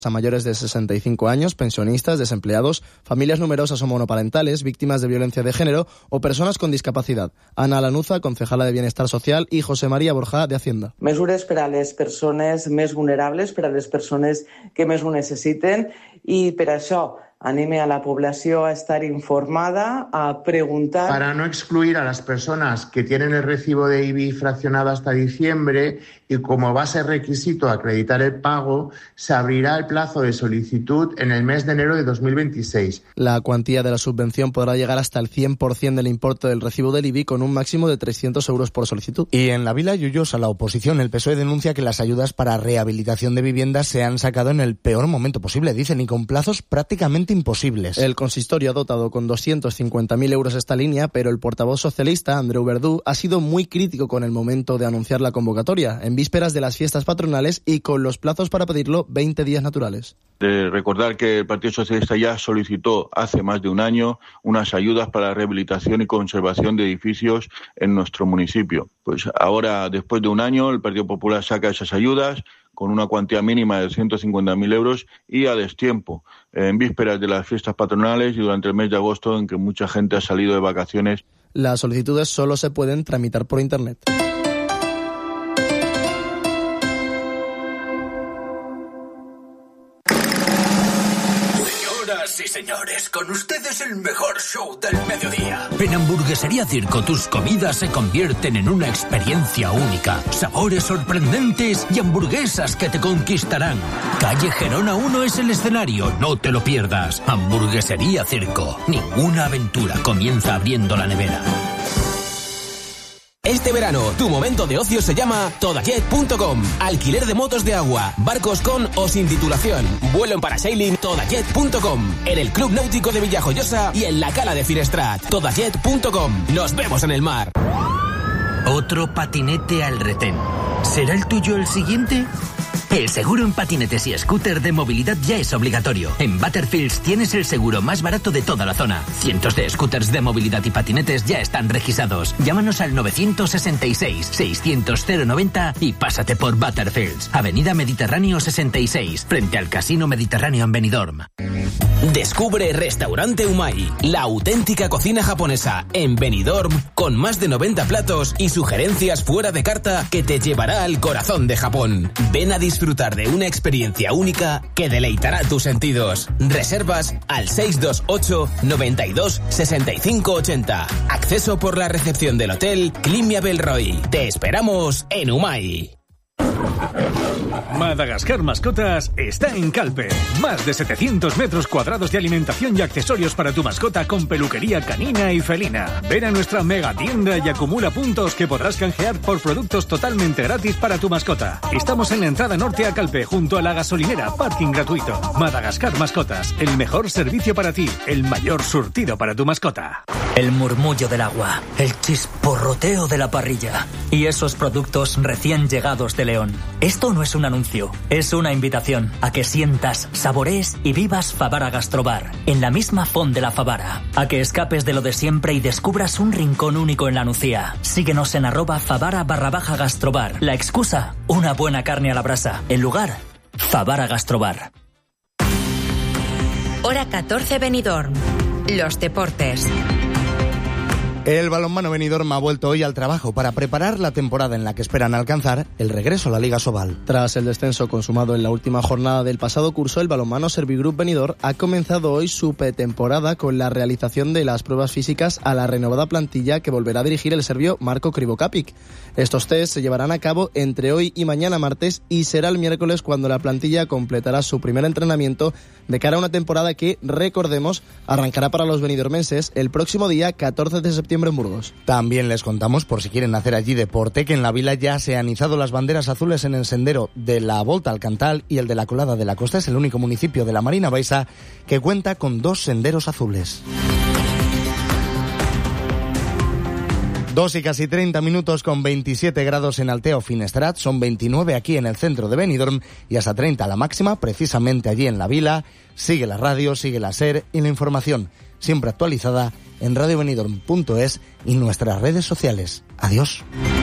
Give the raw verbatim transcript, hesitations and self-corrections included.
a mayores de sesenta y cinco años, pensionistas, desempleados, familias numerosas o monoparentales, víctimas de violencia de género o personas con discapacidad. Ana Lanuza, concejala de Bienestar Social, i José María Borja, de Hacienda. Mesures per a les persones més vulnerables, per a les persones que més ho necessiten, i per això anime a la población a estar informada, a preguntar. Para no excluir a las personas que tienen el recibo de I B I fraccionado hasta diciembre y como va a ser requisito acreditar el pago, se abrirá el plazo de solicitud en el mes de enero de dos mil veintiséis. La cuantía de la subvención podrá llegar hasta el cien por ciento del importe del recibo del I B I con un máximo de trescientos euros por solicitud. Y en la Vila Lloyosa, la oposición, el P S O E denuncia que las ayudas para rehabilitación de viviendas se han sacado en el peor momento posible, dicen, y con plazos prácticamente imposibles. El consistorio ha dotado con doscientos cincuenta mil euros esta línea, pero el portavoz socialista, Andreu Verdú, ha sido muy crítico con el momento de anunciar la convocatoria, en vísperas de las fiestas patronales y con los plazos para pedirlo veinte días naturales. De recordar que el Partido Socialista ya solicitó hace más de un año unas ayudas para la rehabilitación y conservación de edificios en nuestro municipio. Pues ahora, después de un año, el Partido Popular saca esas ayudas con una cuantía mínima de ciento cincuenta mil euros y a destiempo, en vísperas de las fiestas patronales y durante el mes de agosto en que mucha gente ha salido de vacaciones. Las solicitudes solo se pueden tramitar por Internet. Sí, señores, con ustedes el mejor show del mediodía. En Hamburguesería Circo tus comidas se convierten en una experiencia única. Sabores sorprendentes y hamburguesas que te conquistarán. Calle Gerona uno es el escenario, no te lo pierdas. Hamburguesería Circo. Ninguna aventura comienza abriendo la nevera. Este verano, tu momento de ocio se llama todajet punto com. Alquiler de motos de agua, barcos con o sin titulación. Vuelo en parasailing, todajet punto com. En el Club Náutico de Villajoyosa y en la Cala de Finestrat. todajet punto com. Nos vemos en el mar. Otro patinete al retén. ¿Será el tuyo el siguiente? El seguro en patinetes y scooter de movilidad ya es obligatorio. En Butterfields tienes el seguro más barato de toda la zona. Cientos de scooters de movilidad y patinetes ya están registrados. Llámanos al nueve seis seis, seiscientos, cero noventa y pásate por Butterfields. Avenida Mediterráneo sesenta y seis, frente al Casino Mediterráneo en Benidorm. Descubre Restaurante Umai, la auténtica cocina japonesa en Benidorm, con más de noventa platos y sugerencias fuera de carta que te llevará al corazón de Japón. Ven a disfrutar de una experiencia única que deleitará tus sentidos. Reservas al seis dos ocho, noventa y dos, sesenta y cinco ochenta. Acceso por la recepción del hotel Climia Belroy. Te esperamos en Umai. Madagascar Mascotas está en Calpe. Más de setecientos metros cuadrados de alimentación y accesorios para tu mascota con peluquería canina y felina. Ven a nuestra mega tienda y acumula puntos que podrás canjear por productos totalmente gratis para tu mascota. Estamos en la entrada norte a Calpe, junto a la gasolinera, parking gratuito. Madagascar Mascotas, el mejor servicio para ti, el mayor surtido para tu mascota. El murmullo del agua, el chisporroteo de la parrilla y esos productos recién llegados de León. Esto no es un anuncio, es una invitación a que sientas, saborees y vivas Favara Gastrobar, en la misma font de la Favara. A que escapes de lo de siempre y descubras un rincón único en la Nucía. Síguenos en arroba Favara barra baja Gastrobar. La excusa, una buena carne a la brasa. El lugar, Favara Gastrobar. Hora catorce Benidorm. Los deportes. El balonmano Benidorm ha vuelto hoy al trabajo para preparar la temporada en la que esperan alcanzar el regreso a la Liga Sobal. Tras el descenso consumado en la última jornada del pasado curso, el balonmano Servigroup Benidorm ha comenzado hoy su pretemporada con la realización de las pruebas físicas a la renovada plantilla que volverá a dirigir el serbio Marko Krivokapic. Estos test se llevarán a cabo entre hoy y mañana martes y será el miércoles cuando la plantilla completará su primer entrenamiento de cara a una temporada que, recordemos, arrancará para los benidormenses el próximo día catorce de septiembre en Burgos. También les contamos, por si quieren hacer allí deporte, que en la vila ya se han izado las banderas azules en el sendero de la Volta al Cantal y el de la Colada de la Costa. Es el único municipio de la Marina Baixa que cuenta con dos senderos azules. Dos y casi treinta minutos con veintisiete grados en Alteo Finestrat, son veintinueve aquí en el centro de Benidorm y hasta treinta la máxima, precisamente allí en la vila. Sigue la radio, sigue la SER y la información, siempre actualizada en radio benidorm punto es y nuestras redes sociales. Adiós.